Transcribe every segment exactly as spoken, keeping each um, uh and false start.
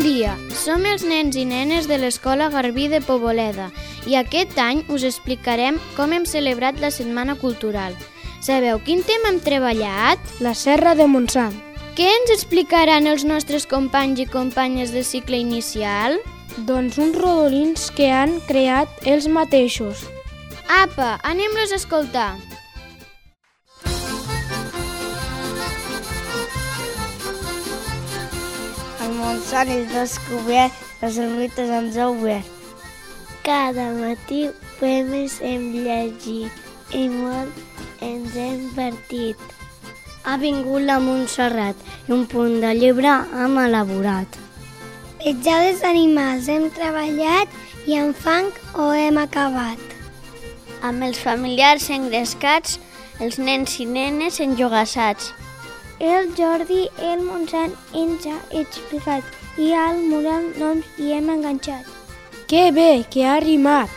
dia, som els nens i nenes de l'Escola Garbí de Poboleda i aquest any us explicarem com hem celebrat la Setmana Cultural. Sabeu quin tema hem treballat? La Serra de Montsant. Què ens explicaran els nostres companys i companyes de cicle inicial? Doncs uns rodolins que han creat ells mateixos. Apa, anem-los a escoltar. El Montsant és descobert, les ermites ens ha obert. Cada matí poemes hem llegit i molt ens hem divertit. Ha vingut la Montserrat i un punt de llibre hem elaborat. Petjades d'animals hem treballat i en fang ho hem acabat. Amb els familiars engrescats, els nens i nenes enjogassats. El Jordi, el Montsant ens ha explicat i al mural noms hi hem enganxat. Que bé, que ha rimat!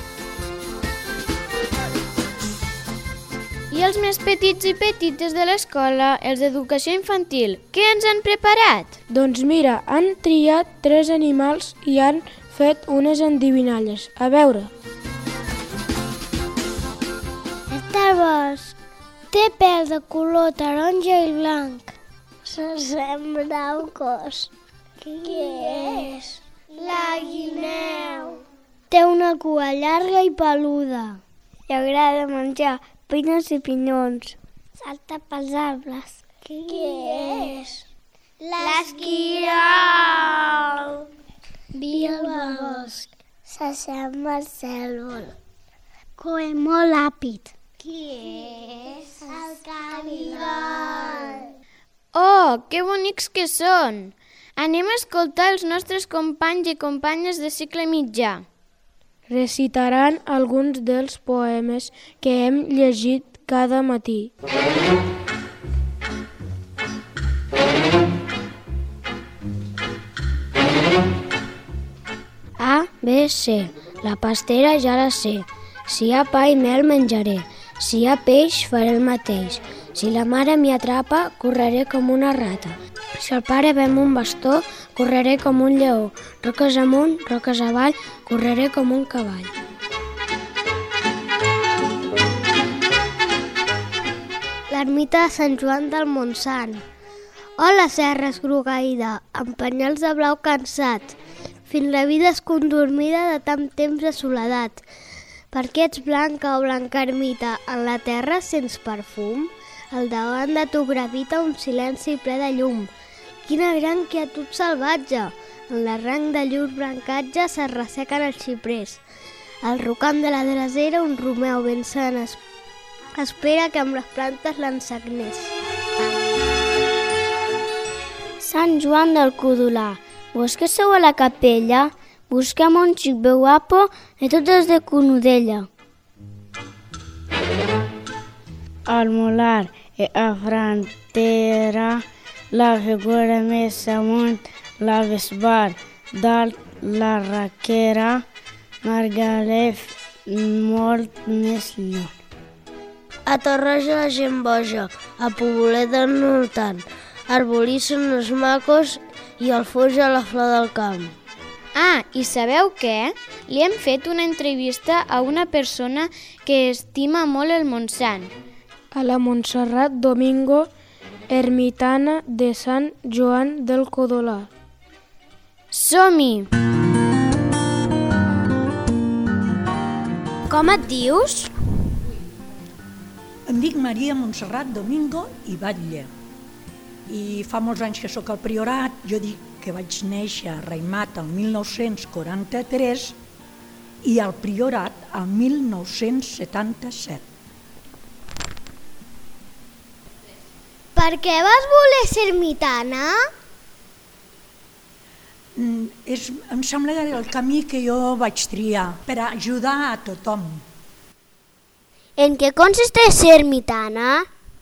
I els més petits i petites de l'escola, els d'educació infantil, què ens han preparat? Doncs mira, han triat tres animals i han fet unes endivinalles. A veure. Està al bosc. Té pèl de color taronja i blanc. S'assembla a un cos. Qui és? La guineu. Té una cua llarga i peluda. Li agrada menjar pines i pinyons. Salta pels arbres. Qui és? L'esquirol. Viu al bosc. S'assembla al cérvol. Coe molt ràpid. Qui és? El caragol. Oh, que bonics que són! Anem a escoltar els nostres companys i companyes de cicle mitjà. Recitaran alguns dels poemes que hem llegit cada matí. A, B, C. La pastera ja la sé. Si hi ha pa i mel menjaré. Si hi ha peix faré el mateix. Si la mare m'hi atrapa, correré com una rata. Si el pare ve amb un bastó, correré com un lleó. Roques amunt, roques avall, correré com un cavall. L'ermita de Sant Joan del Montsant. Hola, serra esgrogaïda, amb penyals de blau cansat, fins la vida escondormida de tant temps de soledat. Per què ets blanca o blanca ermita? En la terra sents perfum? Al davant de tu gravita un silenci ple de llum. Quina gran quietud salvatge! En l'arranc de llur brancatge se ressequen els xiprers. Al rocam de la dresera un romeu ben sant es... espera que amb les plantes l'ensagnés. Sant Joan del Codolar, vos que sou a la capella, busquem un xic ben guapo i totes de Conudella. Al molar i a frontera, la figura més amunt, la bisbar, dalt la raquera, Margalef molt més lluny. A Torroja la gent boja, a Poboleda no tant, arbolisson els macos i al foix a la flor del camp. Ah, i sabeu què? Li hem fet una entrevista a una persona que estima molt el Montsant. A la Montserrat Domingo, ermitana de Sant Joan del Codolar. Som-hi! Com et dius? Em dic Maria Montserrat Domingo i Batlle. I fa molts anys que sóc al Priorat. Jo dic que vaig néixer a Raimat el mil nou-cents quaranta-tres i al Priorat el mil nou-cents setanta-set. Per què vas voler ser ermitana? Mm, és, em sembla que era el camí que jo vaig triar per ajudar a tothom. En què consisteix ser ermitana?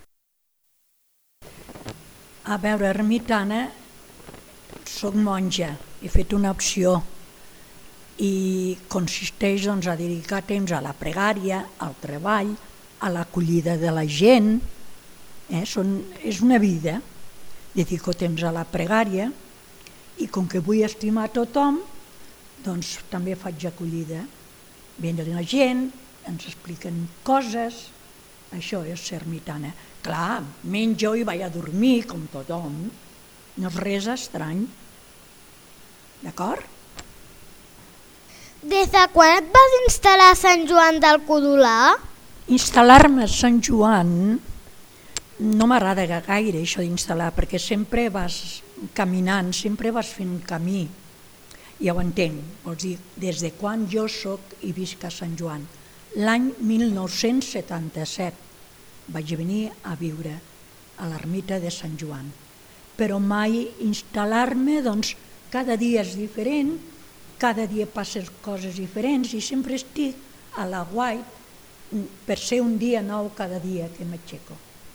A veure, ermitana, soc monja, he fet una opció i consisteix doncs, a dedicar temps a la pregària, al treball, a l'acollida de la gent. Eh? Són, és una vida, dedico temps a la pregària I com que vull estimar tothom, doncs també faig acollida. Venen la gent, ens expliquen coses, això és ser ermitana. Clar, menjo i vaig a dormir com tothom, no és res estrany. D'acord? Des de quan et vas instal·lar a Sant Joan del Codolà? Instal·lar-me a Sant Joan no m'agrada gaire, això d'instal·lar, perquè sempre vas caminant, sempre vas fent un camí. Ja ho entenc, vols dir, des de quan jo soc i visc a Sant Joan. L'any mil nou-cents setanta-set vaig venir a viure a l'ermita de Sant Joan, però mai instal·lar-me, doncs cada dia és diferent, cada dia passen coses diferents i sempre estic a la guai per ser un dia nou cada dia que m'aixeco.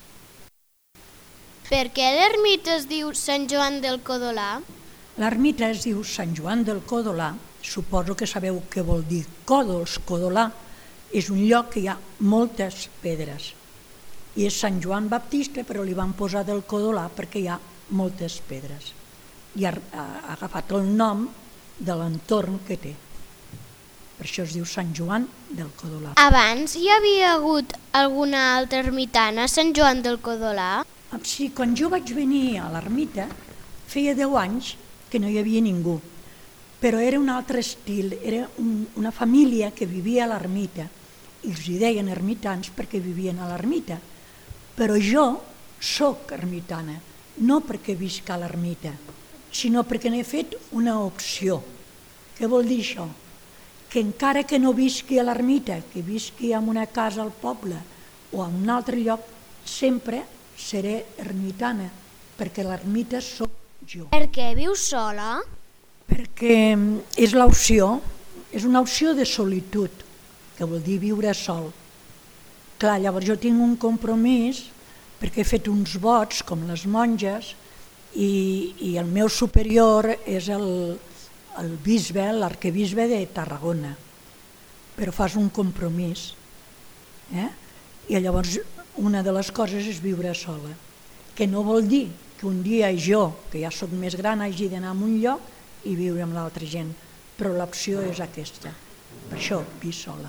Per què l'ermita es diu Sant Joan del Codolà? L'ermita es diu Sant Joan del Codolà, suposo que sabeu què vol dir còdols. Codolà és un lloc que hi ha moltes pedres i és Sant Joan Baptista, però li van posar del Codolà perquè hi ha moltes pedres i ha agafat el nom de l'entorn que té. Per això es diu Sant Joan del Codolà. Abans hi havia hagut alguna altra ermitana a Sant Joan del Codolà? Sí, quan jo vaig venir a l'ermita feia deu anys que no hi havia ningú, però era un altre estil, era un, una família que vivia a l'ermita i els hi deien ermitans perquè vivien a l'ermita, però jo sóc ermitana, no perquè visc a l'ermita, sinó perquè n'he fet una opció. Què vol dir això? Que encara que no visqui a l'ermita, que visqui en una casa al poble o en un altre lloc, sempre seré ermitana, perquè l'ermita sóc jo. Per què vius sola? Perquè és l'opció, és una opció de solitud, que vol dir viure sol. Clar, llavors jo tinc un compromís perquè he fet uns vots com les monges i, i el meu superior és el, el bisbe, l'arquebisbe de Tarragona, però fas un compromís. Eh? I llavors una de les coses és viure sola, que no vol dir que un dia jo, que ja sóc més gran, hagi d'anar a un lloc i viure amb l'altra gent, però l'opció és aquesta, per això visc sola.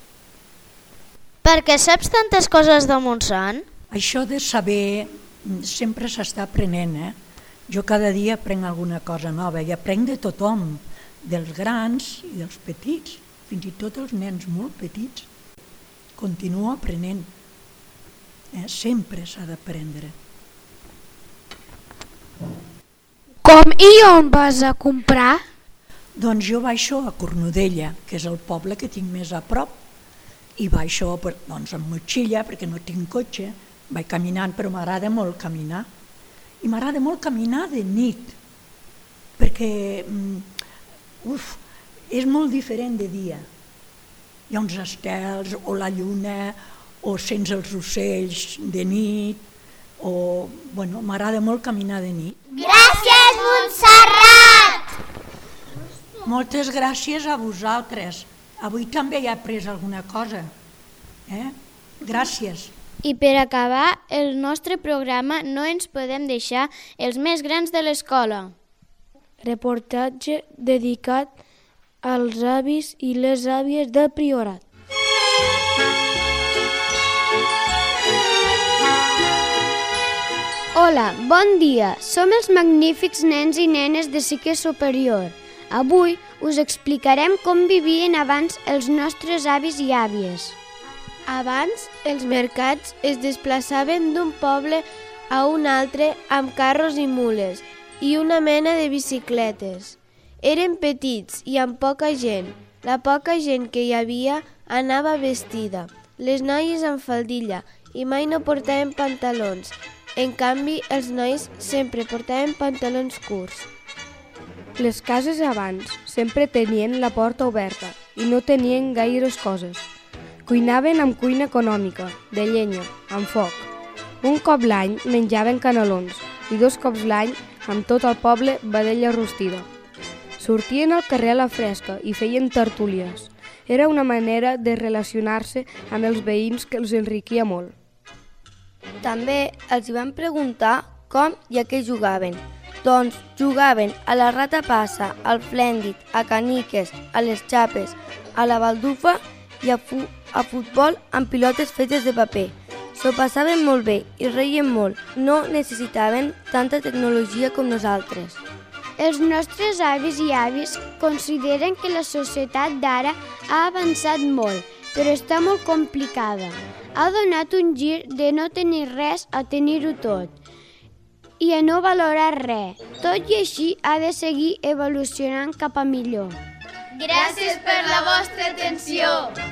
Per què saps tantes coses del Montsant? Això de saber sempre s'està aprenent, eh? Jo cada dia aprenc alguna cosa nova i aprenc de tothom, dels grans i dels petits, fins i tot els nens molt petits. Continuo aprenent, eh? Sempre s'ha d'aprendre. Com i on vas a comprar? Doncs jo baixo a Cornudella, que és el poble que tinc més a prop, i baixo doncs, amb motxilla perquè no tinc cotxe, vaig caminant, però m'agrada molt caminar. I m'agrada molt caminar de nit, perquè uf, és molt diferent de dia. Hi ha uns estels, o la lluna, o sents els ocells de nit, o bueno, m'agrada molt caminar de nit. Gràcies, Montserrat! Moltes gràcies a vosaltres. Avui també he après alguna cosa. Eh? Gràcies. I per acabar el nostre programa no ens podem deixar els més grans de l'escola. Reportatge dedicat als avis i les àvies del Priorat. Hola, bon dia. Som els magnífics nens i nenes de cicle superior. Avui us explicarem com vivien abans els nostres avis i àvies. Abans, els mercats es desplaçaven d'un poble a un altre amb carros i mules i una mena de bicicletes. Eren petits i amb poca gent. La poca gent que hi havia anava vestida. Les noies amb faldilla i mai no portaven pantalons. En canvi, els nois sempre portaven pantalons curts. Les cases abans sempre tenien la porta oberta i no tenien gaires coses. Cuinaven amb cuina econòmica, de llenya, amb foc. Un cop l'any menjaven canelons i dos cops l'any amb tot el poble vedella rostida. Sortien al carrer a la fresca i feien tertúlies. Era una manera de relacionar-se amb els veïns que els enriquia molt. També els van preguntar com i a què jugaven. Doncs jugaven a la rata passa, al flèndid, a caniques, a les xapes, a la baldufa i a, fu a futbol amb pilotes fetes de paper. S'ho passaven molt bé i reien molt. No necessitaven tanta tecnologia com nosaltres. Els nostres avis i avis consideren que la societat d'ara ha avançat molt, però està molt complicada. Ha donat un gir de no tenir res a tenir-ho tot i a no valorar res. Tot i així ha de seguir evolucionant cap a millor. Gràcies per la vostra atenció!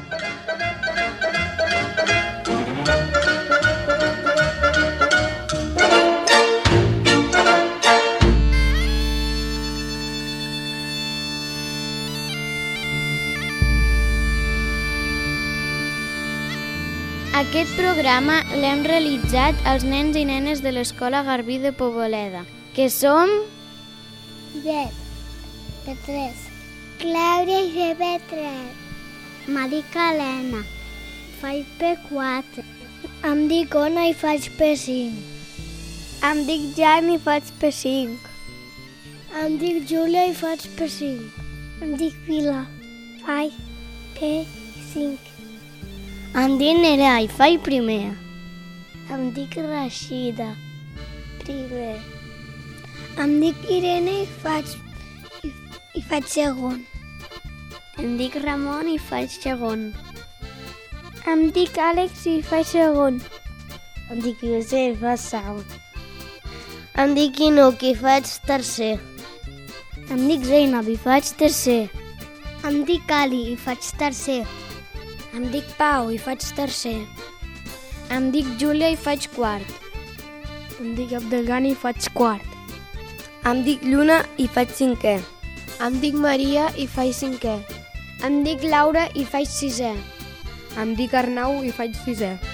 Aquest programa l'hem realitzat els nens i nenes de l'Escola Garbí de Poboleda, que som... Bet, P tres. Clàudia i de P tres. Em dic Helena, faig P quatre. Em dic Ona i faig P cinc. Em dic Jan i faig P cinc. Em dic Júlia i faig P cinc. Em dic Vila, faig P cinc. Em dic Nerea i faig primer. Em dic Rashida, primer. Em dic Irene i faig, i, i faig segon. Em dic Ramon i faig segon. Em dic Àlex i faig segon. Em dic Josep i faig segon. Em dic Inuc i faig tercer. Em dic Zainab i faig tercer. Em dic Ali i faig tercer. Em dic Pau i faig tercer. Em dic Júlia i faig quart. Em dic Abdelgani i faig quart. Em dic Lluna i faig cinquè. Em dic Maria i faig cinquè. Em dic Laura i faig sisè. Em dic Arnau i faig sisè.